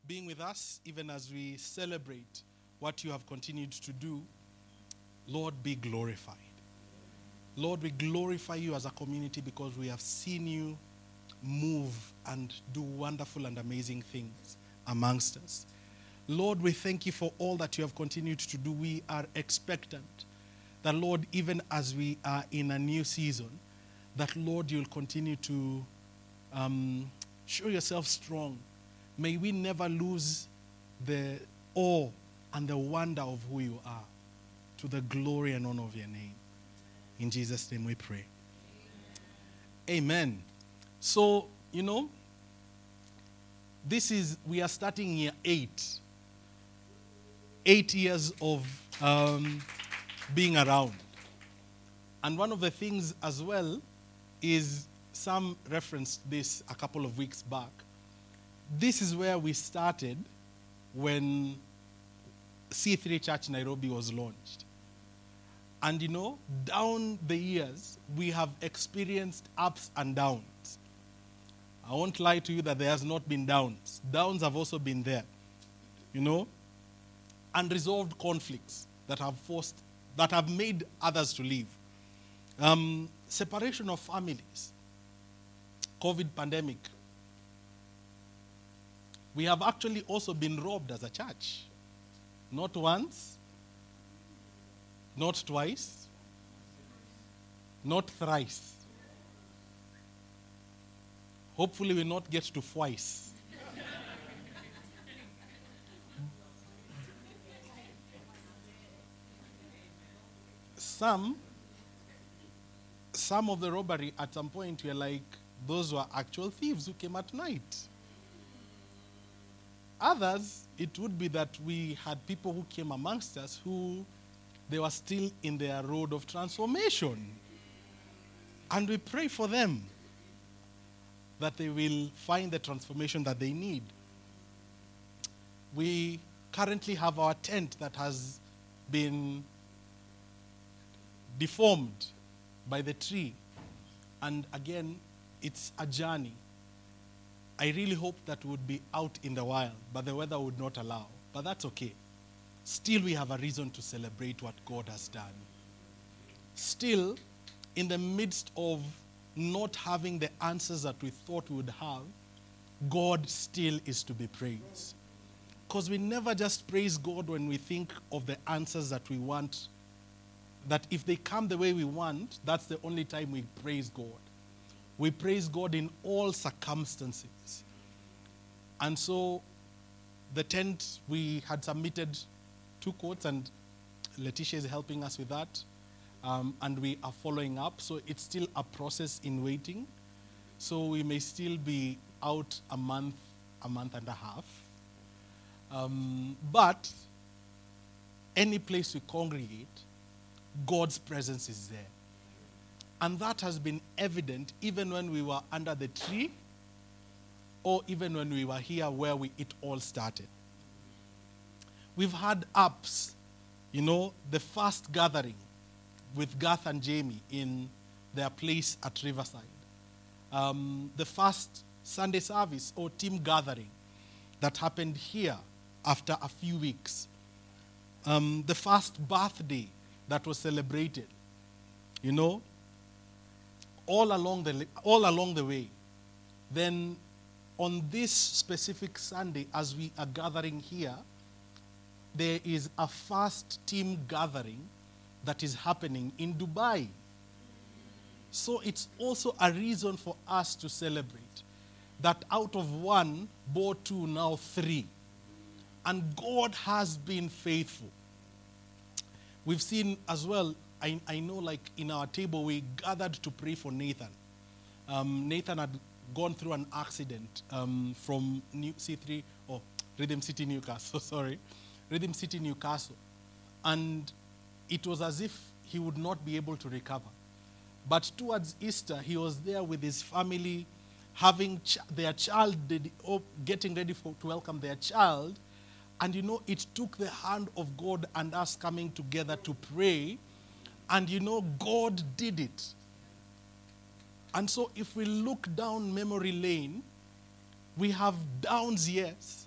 being with us even as we celebrate what you have continued to do. Lord, be glorified. Lord, we glorify you as a community because we have seen you move and do wonderful and amazing things amongst us. Lord, we thank you for all that you have continued to do. We are expectant that, Lord, even as we are in a new season, that, Lord, you'll continue to show yourself strong. May we never lose the awe and the wonder of who you are, to the glory and honor of your name. In Jesus' name we pray. Amen. So, we are starting year 8. 8 years of being around. And one of the things as well is, Sam referenced this a couple of weeks back. This is where we started when C3 Church Nairobi was launched. And down the years, we have experienced ups and downs. I won't lie to you that there has not been downs. Downs have also been there. Unresolved conflicts that have made others to leave. Separation of families. COVID pandemic. We have actually also been robbed as a church. Not once, not twice, not thrice. Hopefully we not get to twice. Some of the robbery at some point were like, those were actual thieves who came at night. Others, it would be that we had people who came amongst us who they were still in their road of transformation. And we pray for them that they will find the transformation that they need. We currently have our tent that has been deformed by the tree. And again, it's a journey. I really hope that we would be out in the wild, but the weather would not allow. But that's okay. Still, we have a reason to celebrate what God has done. Still, in the midst of not having the answers that we thought we would have, God still is to be praised. Because we never just praise God when we think of the answers that we want, that if they come the way we want, that's the only time we praise God. We praise God in all circumstances. And so the tent, we had submitted 2 quotes, and Letitia is helping us with that. And we are following up. So it's still a process in waiting. So we may still be out a month and a half. But any place we congregate, God's presence is there. And that has been evident even when we were under the tree, or even when we were here where it all started. We've had ups, the first gathering with Garth and Jamie in their place at Riverside. The first Sunday service or team gathering that happened here after a few weeks. The first birthday that was celebrated, all along the way. Then on this specific Sunday, as we are gathering here, there is a first team gathering that is happening in Dubai. So it's also a reason for us to celebrate that out of 1, bore 2, now 3. And God has been faithful. We've seen as well, I know like in our table, we gathered to pray for Nathan. Nathan had gone through an accident from C3, or Rhythm City, Newcastle, sorry. Rhythm City, Newcastle. And it was as if he would not be able to recover. But towards Easter, he was there with his family, having their child, getting ready to welcome their child. And it took the hand of God and us coming together to pray. And God did it. And so if we look down memory lane, we have downs, yes,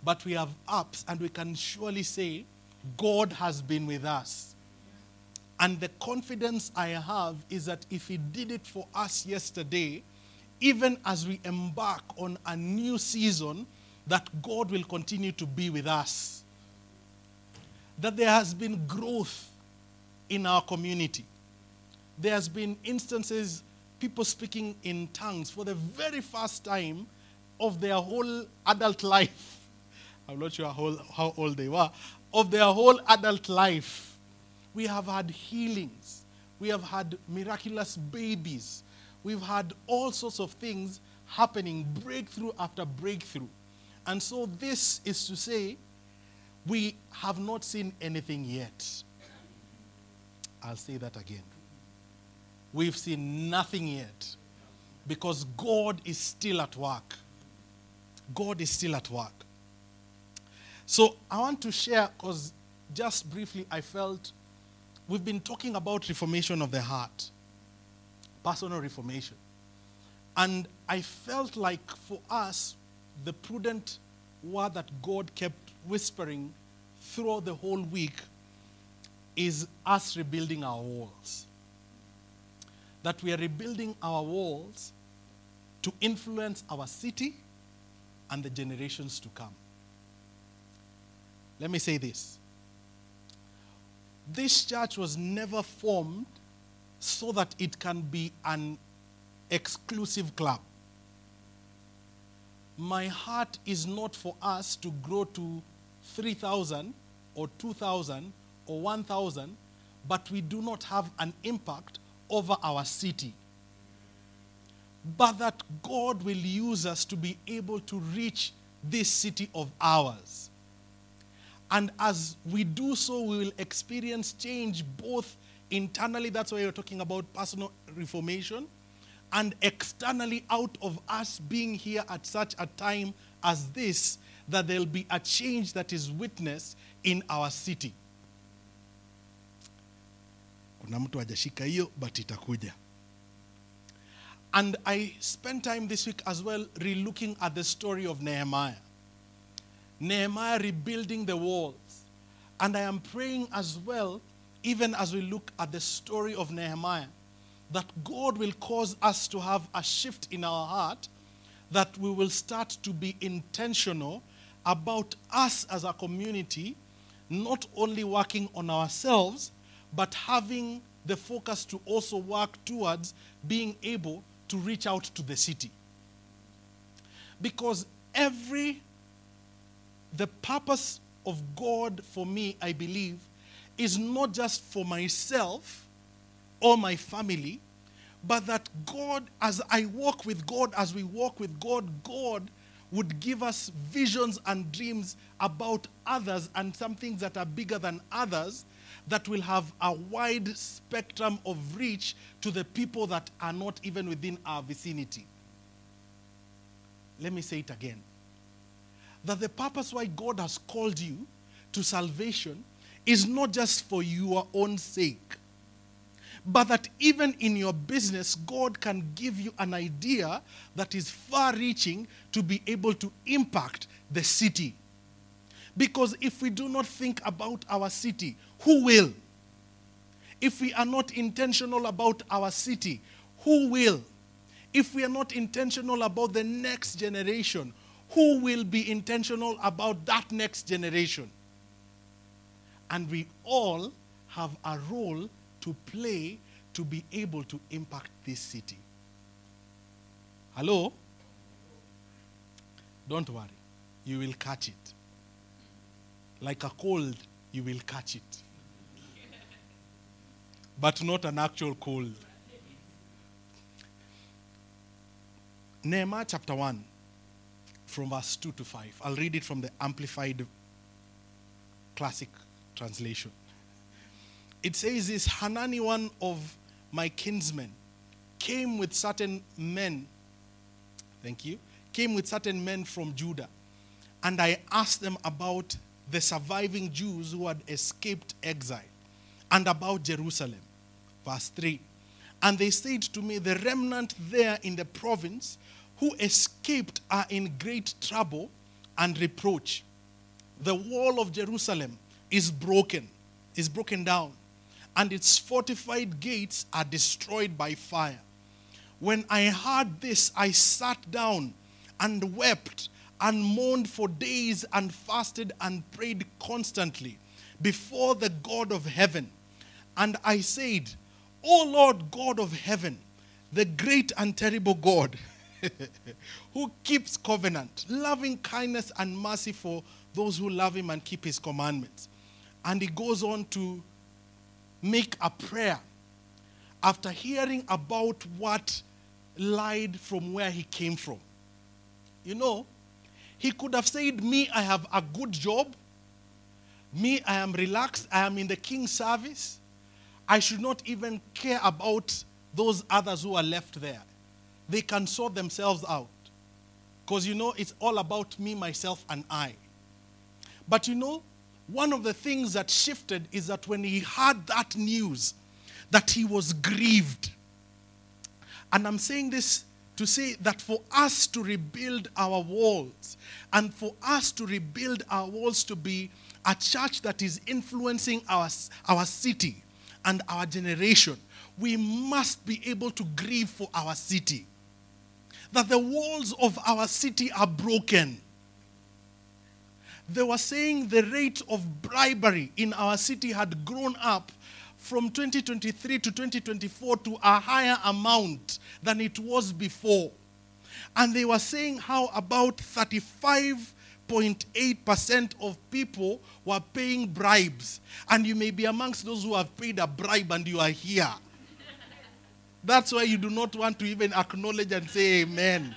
but we have ups, and we can surely say, God has been with us. And the confidence I have is that if he did it for us yesterday, even as we embark on a new season, that God will continue to be with us. That there has been growth in our community. There has been instances, people speaking in tongues for the very first time of their whole adult life. I'm not sure how old they were. Of their whole adult life. We have had healings. We have had miraculous babies. We've had all sorts of things happening, breakthrough after breakthrough. And so this is to say, we have not seen anything yet. I'll say that again. We've seen nothing yet. Because God is still at work. God is still at work. So I want to share, because just briefly I felt we've been talking about reformation of the heart. Personal reformation. And I felt like for us, the prudent word that God kept whispering throughout the whole week is us rebuilding our walls. That we are rebuilding our walls to influence our city and the generations to come. Let me say this. This church was never formed so that it can be an exclusive club. My heart is not for us to grow to 3,000 or 2,000 or 1,000, but we do not have an impact over our city. But that God will use us to be able to reach this city of ours. And as we do so, we will experience change both internally, that's why you're talking about personal reformation, and externally out of us being here at such a time as this, that there'll be a change that is witnessed in our city. Kuna mtu hajashika hiyo, but itakuja. And I spent time this week as well re-looking at the story of Nehemiah. Nehemiah rebuilding the walls. And I am praying as well, even as we look at the story of Nehemiah, that God will cause us to have a shift in our heart, that we will start to be intentional about us as a community, not only working on ourselves, but having the focus to also work towards being able to reach out to the city. Because the purpose of God for me, I believe, is not just for myself or my family, but that God, as I walk with God, as we walk with God, God would give us visions and dreams about others and some things that are bigger than others, that will have a wide spectrum of reach to the people that are not even within our vicinity. Let me say it again. That the purpose why God has called you to salvation is not just for your own sake, but that even in your business, God can give you an idea that is far-reaching to be able to impact the city. Because if we do not think about our city, who will? If we are not intentional about our city, who will? If we are not intentional about the next generation, who will be intentional about that next generation? And we all have a role to play to be able to impact this city. Hello? Don't worry. You will catch it. Like a cold, you will catch it. But not an actual cold. Nehemiah chapter 1, from verse 2 to 5. I'll read it from the Amplified Classic Translation. It says this: Hanani, one of my kinsmen, came with certain men from Judah, and I asked them about the surviving Jews who had escaped exile, and about Jerusalem. Verse 3. And they said to me, the remnant there in the province who escaped are in great trouble and reproach. the wall of Jerusalem is broken down, and its fortified gates are destroyed by fire. When I heard this, I sat down and wept and mourned for days and fasted and prayed constantly before the God of heaven. And I said, O Lord God of heaven, the great and terrible God, who keeps covenant, loving kindness and mercy for those who love him and keep his commandments. And he goes on to make a prayer after hearing about what lied from where he came from. You know, he could have said, me, I have a good job. Me, I am relaxed. I am in the king's service. I should not even care about those others who are left there. They can sort themselves out. Because, you know, it's all about me, myself, and I. But, you know, one of the things that shifted is that when he heard that news, that he was grieved. And I'm saying this to say that for us to rebuild our walls, and for us to rebuild our walls to be a church that is influencing our city and our generation, we must be able to grieve for our city. That the walls of our city are broken. They were saying the rate of bribery in our city had grown up from 2023 to 2024 to a higher amount than it was before. And they were saying how about 35.8% of people were paying bribes. And you may be amongst those who have paid a bribe and you are here. That's why you do not want to even acknowledge and say amen.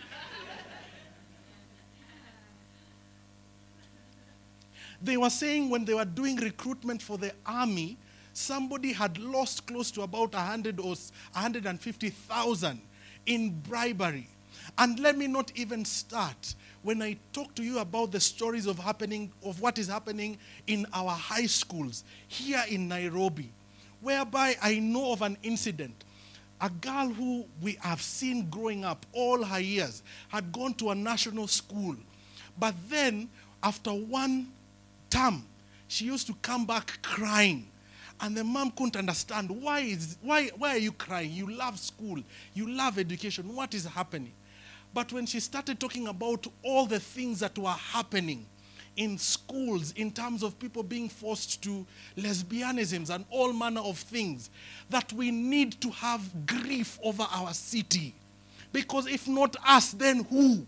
They were saying when they were doing recruitment for the army, somebody had lost close to about 100 or 150,000 in bribery. And let me not even start when I talk to you about the stories of what is happening in our high schools here in Nairobi, whereby I know of an incident. A girl who we have seen growing up all her years had gone to a national school. But then, after one term, she used to come back crying. And the mom couldn't understand, why are you crying? You love school. You love education. What is happening? But when she started talking about all the things that were happening in schools in terms of people being forced to lesbianisms and all manner of things, that we need to have grief over our city. Because if not us, then who?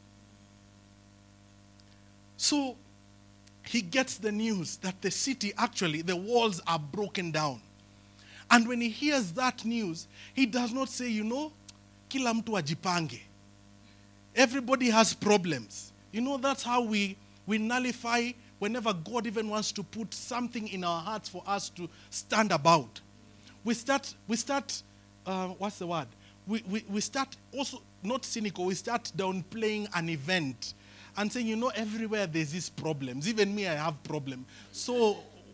So he gets the news that the city, actually, the walls are broken down. And when he hears that news, he does not say, you know, kila mtu ajipange. Everybody has problems. You know, that's how we nullify whenever God even wants to put something in our hearts for us to stand about. We start what's the word? We start also, not cynical, we start downplaying an event and saying, you know, everywhere there's these problems. Even me, I have problems. So,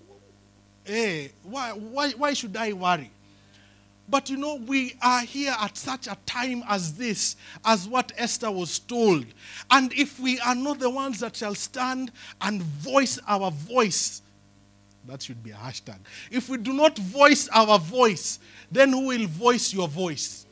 why should I worry? But you know, we are here at such a time as this, as what Esther was told. And if we are not the ones that shall stand and voice our voice, that should be a hashtag. If we do not voice our voice, then who will voice your voice?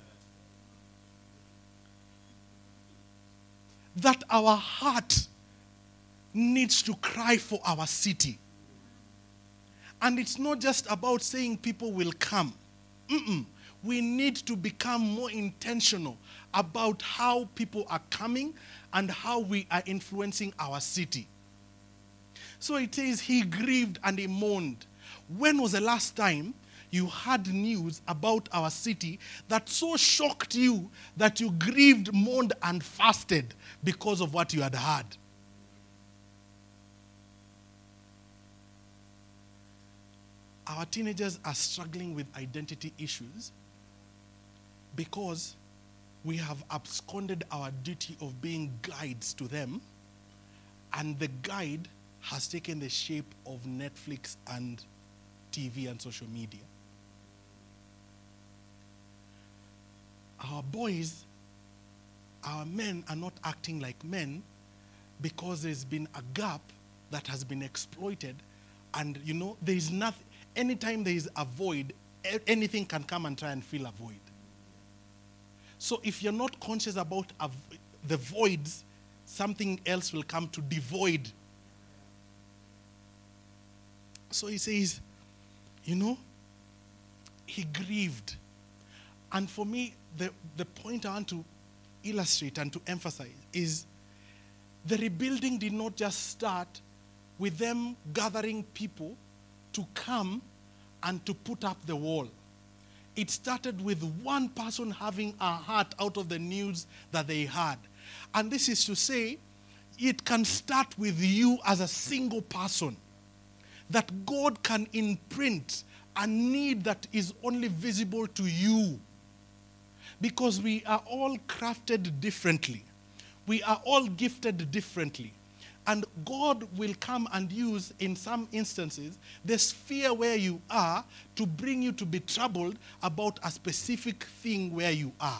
That our heart needs to cry for our city. And it's not just about saying people will come. We need to become more intentional about how people are coming and how we are influencing our city. So it says he grieved and he mourned. When was the last time you had news about our city that so shocked you that you grieved, mourned, and fasted because of what you had heard? Our teenagers are struggling with identity issues because we have absconded our duty of being guides to them, and the guide has taken the shape of Netflix and TV and social media. Our boys, our men are not acting like men because there's been a gap that has been exploited. And there is nothing, anytime there is a void, anything can come and try and fill a void. So if you're not conscious about the voids, something else will come to devoid. So he says, he grieved. And for me, the point I want to illustrate and to emphasize is the rebuilding did not just start with them gathering people to come and to put up the wall. It started with one person having a heart out of the news that they had. And this is to say, it can start with you as a single person. That God can imprint a need that is only visible to you. Because we are all crafted differently. We are all gifted differently. And God will come and use, in some instances, the sphere where you are to bring you to be troubled about a specific thing where you are.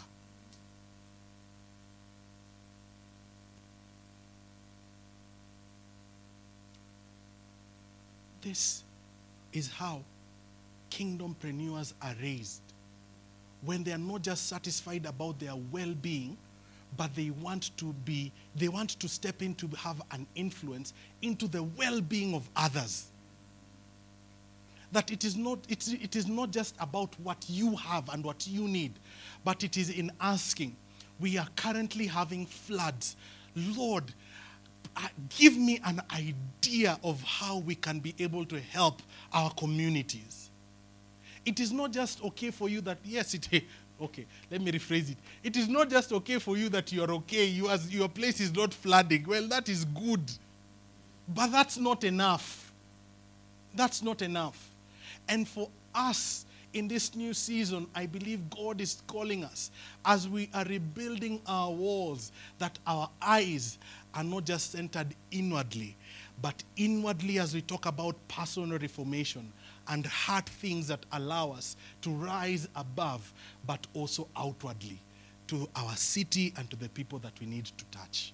This is how kingdompreneurs are raised. When they are not just satisfied about their well-being, but they want to step in to have an influence into the well-being of others. That it is not just about what you have and what you need, but it is in asking. We are currently having floods. Lord, give me an idea of how we can be able to help our communities. It is not just okay for you that, okay, let me rephrase it. It is not just okay for you that you are okay, your place is not flooding. Well, that is good. But that's not enough. That's not enough. And for us in this new season, I believe God is calling us as we are rebuilding our walls, that our eyes are not just centered inwardly, but inwardly as we talk about personal reformation and heart things that allow us to rise above, but also outwardly to our city and to the people that we need to touch.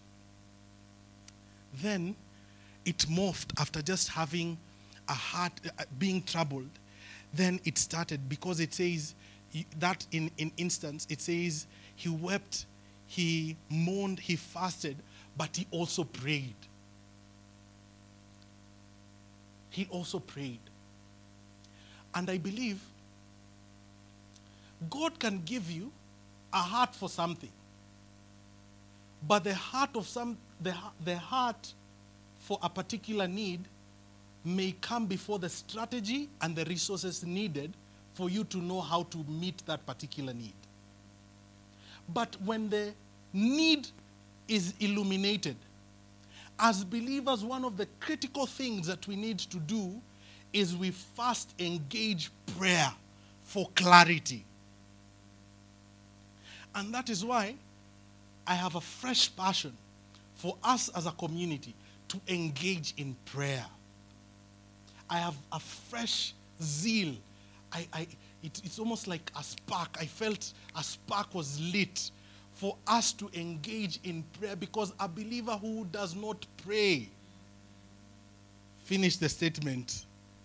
Then it morphed after just having a heart, being troubled. Then it started, because it says that in instance, it says he wept, he mourned, he fasted, but he also prayed. He also prayed. And I believe God can give you a heart for something. But the heart for a particular need may come before the strategy and the resources needed for you to know how to meet that particular need. But when the need is illuminated, as believers, one of the critical things that we need to do is we first engage prayer for clarity. And that is why I have a fresh passion for us as a community to engage in prayer. I have a fresh zeal. It's almost like a spark. I felt a spark was lit for us to engage in prayer, because a believer who does not pray, finish the statement.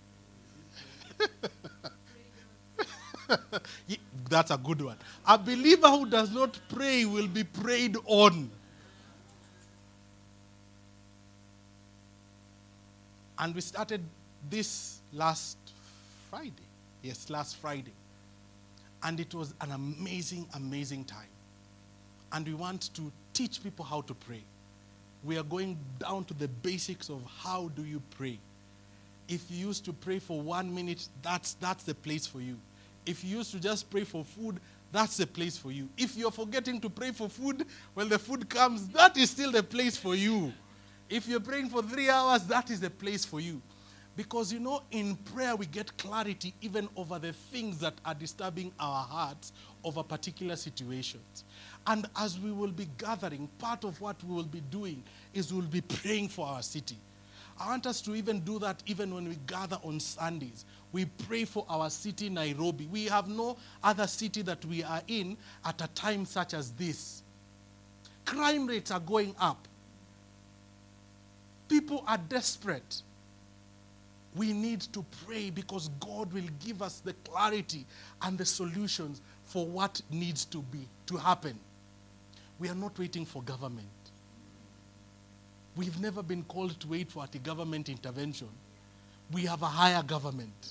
That's a good one. A believer who does not pray will be prayed on. And we started this last Friday. Yes, last Friday. And it was an amazing, amazing time. And we want to teach people how to pray. We are going down to the basics of how do you pray. If you used to pray for 1 minute, that's the place for you. If you used to just pray for food, that's the place for you. If you're forgetting to pray for food, when the food comes, that is still the place for you. If you're praying for 3 hours, that is the place for you. Because, in prayer we get clarity even over the things that are disturbing our hearts over particular situations. And as we will be gathering, part of what we will be doing is we'll be praying for our city. I want us to even do that even when we gather on Sundays. We pray for our city, Nairobi. We have no other city that we are in at a time such as this. Crime rates are going up. people are desperate. We need to pray because God will give us the clarity and the solutions for what needs to happen. We are not waiting for government. We've never been called to wait for a government intervention. We have a higher government.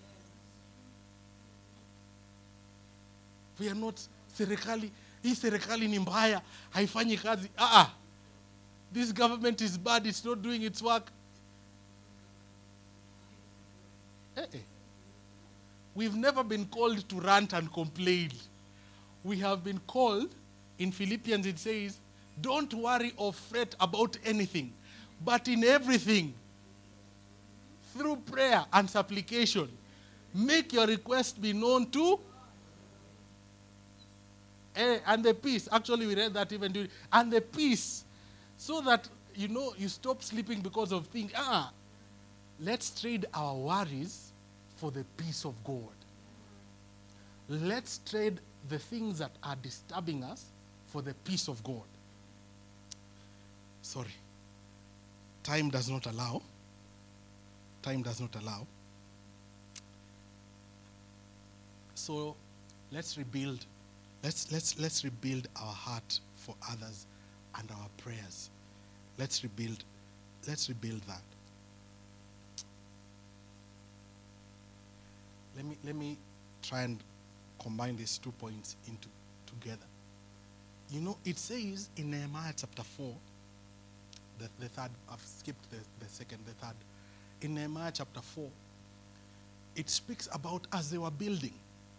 We are not serikali. Hii serikali ni mbaya, haifanyi kazi. This government is bad, it's not doing its work. We've never been called to rant and complain. We have been called, in Philippians it says, don't worry or fret about anything, but in everything, through prayer and supplication, make your request be known to. And the peace, actually we read that even during, and the peace, so that, you stop sleeping because of things. Let's trade our worries for the peace of God. Let's trade the things that are disturbing us for the peace of God. Sorry. Time does not allow. So let's rebuild. Let's rebuild our heart for others and our prayers. Let's rebuild that. Let me try and combine these 2 points together. It says in Nehemiah chapter 4, the third, I've skipped the second, the third. In Nehemiah chapter 4, it speaks about as they were building,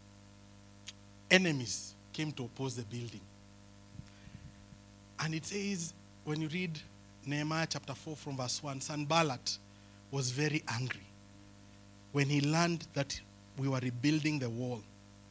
enemies came to oppose the building. And it says, when you read Nehemiah chapter 4 from verse 1, Sanballat was very angry when he learned that we were rebuilding the wall.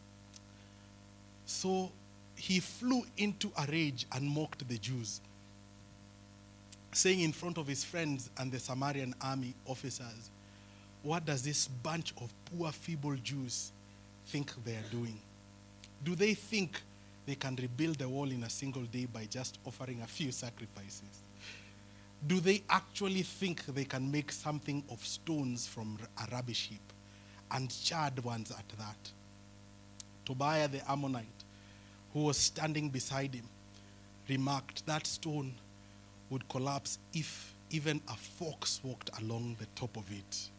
So he flew into a rage and mocked the Jews, saying in front of his friends and the Samaritan army officers, what does this bunch of poor, feeble Jews think they are doing? Do they think they can rebuild the wall in a single day by just offering a few sacrifices? Do they actually think they can make something of stones from a rubbish heap, and charred ones at that? Tobiah the Ammonite, who was standing beside him, remarked that stone would collapse if even a fox walked along the top of it.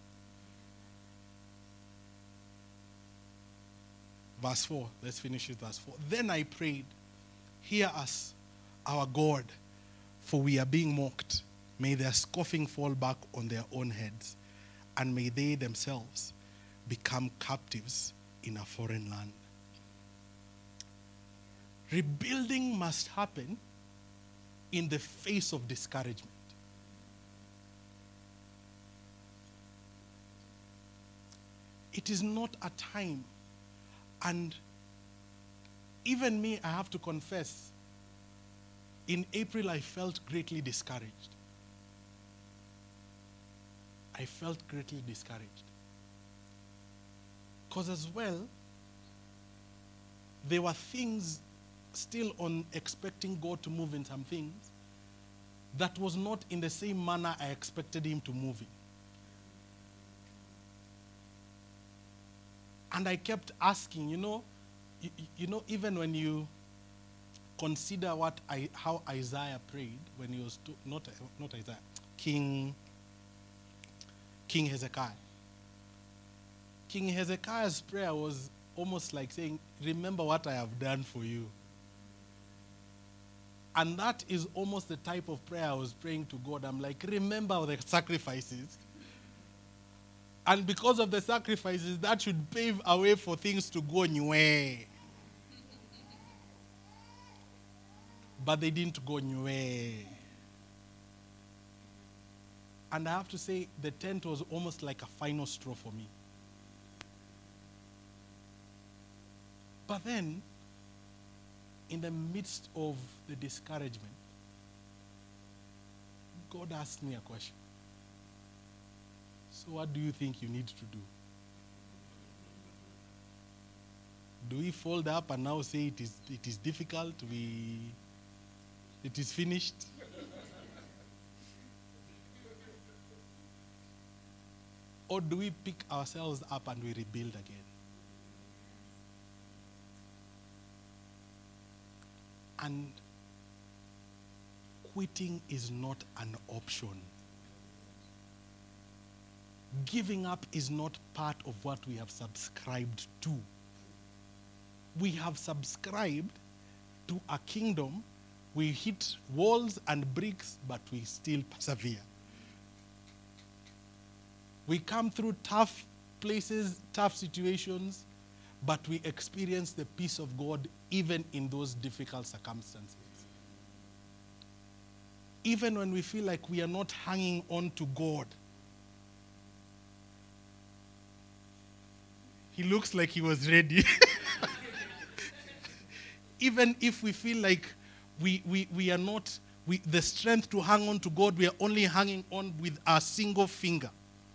Verse 4, let's finish with verse 4. Then I prayed, hear us, our God, for we are being mocked. May their scoffing fall back on their own heads, and may they themselves become captives in a foreign land. Rebuilding must happen in the face of discouragement. It is not a time, and even me, I have to confess, in April I felt greatly discouraged. I felt greatly discouraged. Because as well, there were things still on expecting God to move in some things that was not in the same manner I expected him to move in. And I kept asking, even when you consider how Isaiah prayed when he was not Isaiah, King Hezekiah. King Hezekiah's prayer was almost like saying, remember what I have done for you. And that is almost the type of prayer I was praying to God. I'm like, remember the sacrifices. And because of the sacrifices, that should pave a way for things to go new way. But they didn't go new way. And I have to say, the tent was almost like a final straw for me. But then, in the midst of the discouragement, God asked me a question. So what do you think you need to do? Do we fold up and now say it is difficult, it is finished? Or do we pick ourselves up and we rebuild again? And quitting is not an option. Giving up is not part of what we have subscribed to. We have subscribed to a kingdom. We hit walls and bricks, but we still persevere. We come through tough places, tough situations, but we experience the peace of God even in those difficult circumstances. Even when we feel like we are not hanging on to God. He looks like he was ready. Even if we feel like we are not, the strength to hang on to God, we are only hanging on with a single finger.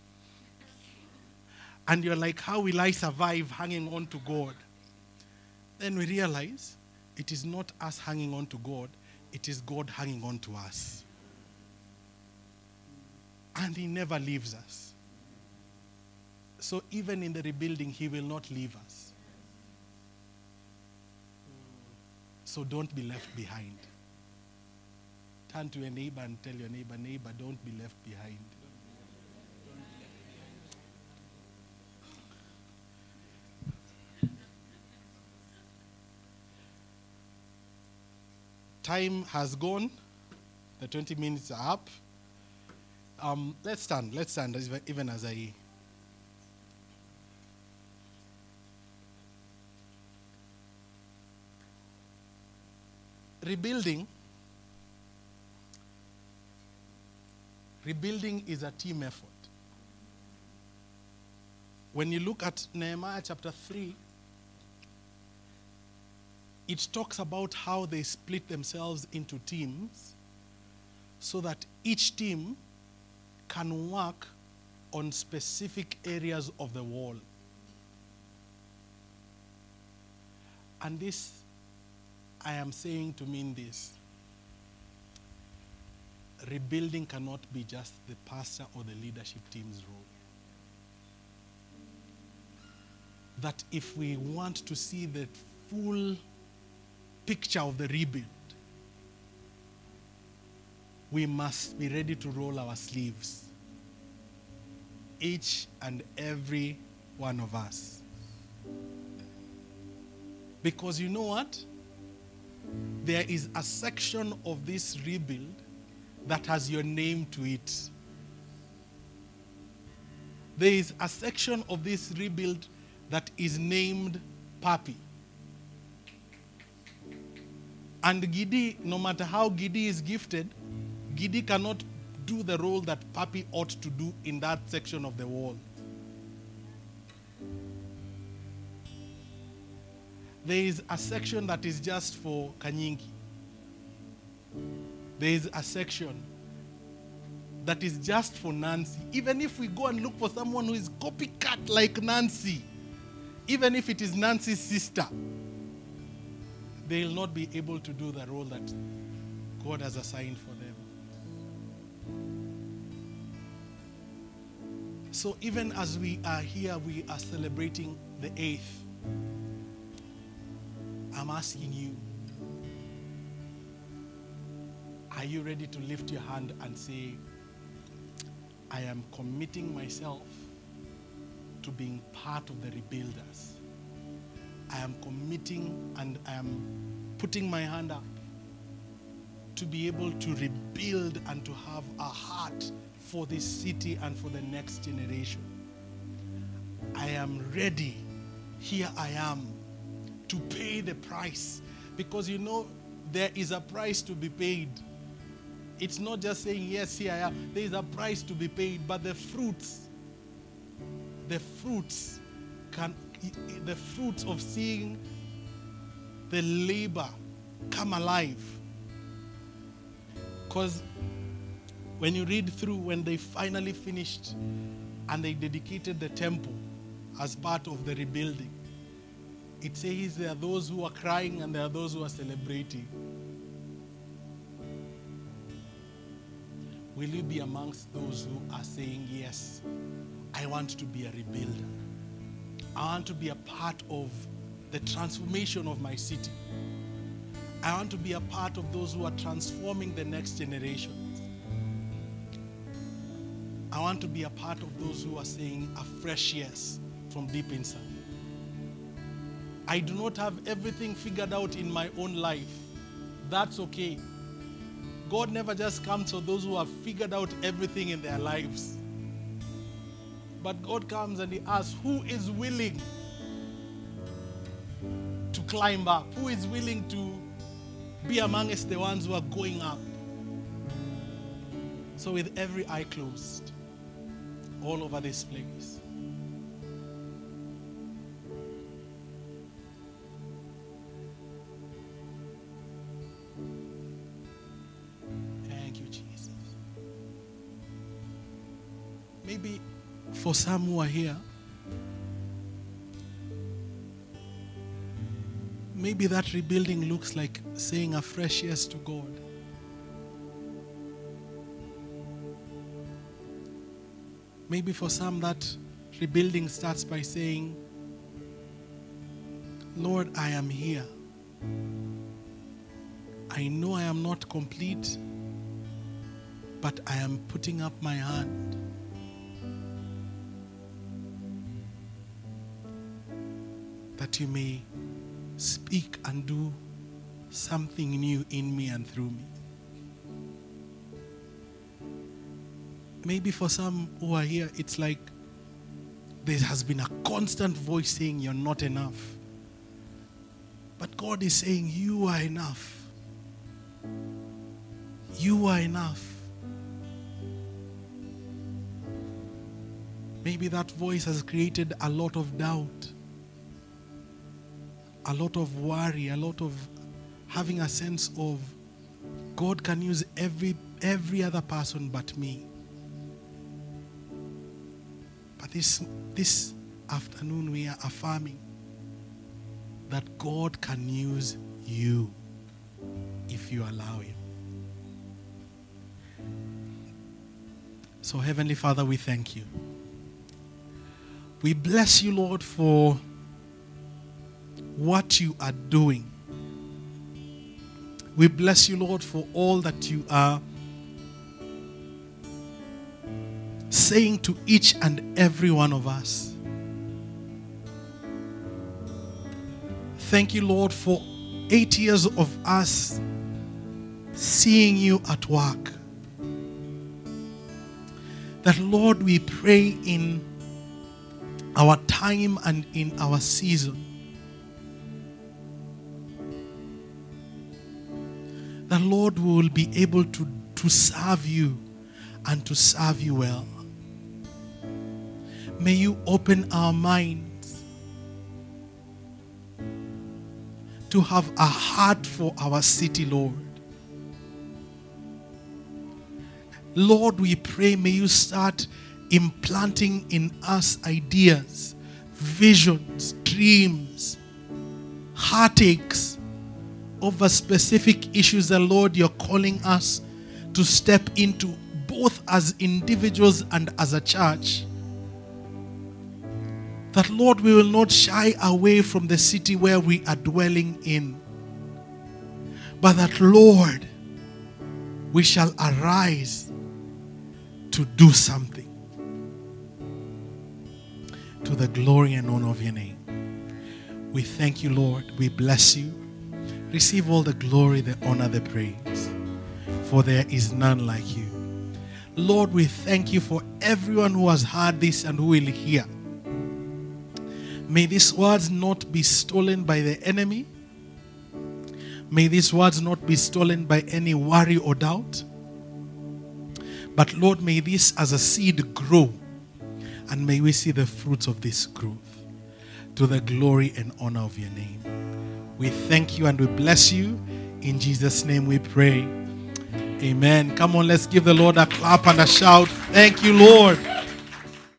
And you're like, how will I survive hanging on to God? Then we realize it is not us hanging on to God, it is God hanging on to us. And he never leaves us. So even in the rebuilding, he will not leave us. So don't be left behind. Turn to your neighbor and tell your neighbor, neighbor, don't be left behind. Time has gone. The 20 minutes are up. Let's stand even as I... Rebuilding is a team effort. When you look at Nehemiah chapter 3, it talks about how they split themselves into teams so that each team can work on specific areas of the wall. And this, I am saying to mean this. Rebuilding cannot be just the pastor or the leadership team's role. That if we want to see the full picture of the rebuild, we must be ready to roll our sleeves. Each and every one of us. Because you know what? There is a section of this rebuild that has your name to it. There is a section of this rebuild that is named Papi. And Gidi, no matter how Gidi is gifted, Gidi cannot do the role that Papi ought to do in that section of the wall. There is a section that is just for Kanyingi. There is a section that is just for Nancy. Even if we go and look for someone who is copycat like Nancy, even if it is Nancy's sister, they will not be able to do the role that God has assigned for them. So even as we are here, we are celebrating the 8th. I'm asking you, are you ready to lift your hand and say, I am committing myself to being part of the rebuilders. I am committing and I am putting my hand up to be able to rebuild and to have a heart for this city and for the next generation. I am ready. Here I am to pay the price. Because you know, there is a price to be paid. It's not just saying, yes, here I am. There is a price to be paid. But the fruits of seeing the labor come alive. Because when you read through, when they finally finished and they dedicated the temple as part of the rebuilding, it says there are those who are crying and there are those who are celebrating. will you be amongst those who are saying, yes, I want to be a rebuilder. I want to be a part of the transformation of my city. I want to be a part of those who are transforming the next generations. I want to be a part of those who are saying a fresh yes from deep inside. I do not have everything figured out in my own life. That's okay. God never just comes for those who have figured out everything in their lives. But God comes and He asks, who is willing to climb up? Who is willing to be amongst the ones who are going up? So with every eye closed, all over this place, thank you, Jesus. Maybe for some who are here, maybe that rebuilding looks like saying a fresh yes to God. Maybe for some that rebuilding starts by saying, Lord, I am here. I know I am not complete, but I am putting up my hand. That you may speak and do something new in me and through me. Maybe for some who are here, it's like there has been a constant voice saying you're not enough. But God is saying you are enough. You are enough. Maybe that voice has created a lot of doubt, a lot of worry, a lot of having a sense of God can use every other person but me. But this afternoon we are affirming that God can use you if you allow Him. So Heavenly Father, we thank you. We bless you, Lord, for what you are doing. We bless you, Lord, for all that you are saying to each and every one of us. Thank you, Lord, for 8 years of us seeing you at work. That, Lord, we pray in our time and in our season, that, Lord, we will be able to serve you and to serve you well. May you open our minds to have a heart for our city, Lord. Lord, we pray, may you start implanting in us ideas, visions, dreams, heartaches over specific issues that, Lord, you're calling us to step into, both as individuals and as a church. That, Lord, we will not shy away from the city where we are dwelling in. But that, Lord, we shall arise to do something to the glory and honor of your name. We thank you, Lord. We bless you. Receive all the glory, the honor, the praise. For there is none like you. Lord, we thank you for everyone who has heard this and who will hear. May these words not be stolen by the enemy. May these words not be stolen by any worry or doubt. But Lord, may this as a seed grow, and may we see the fruits of this growth to the glory and honor of your name. We thank you and we bless you. In Jesus' name we pray. Amen. Come on, let's give the Lord a clap and a shout. Thank you, Lord.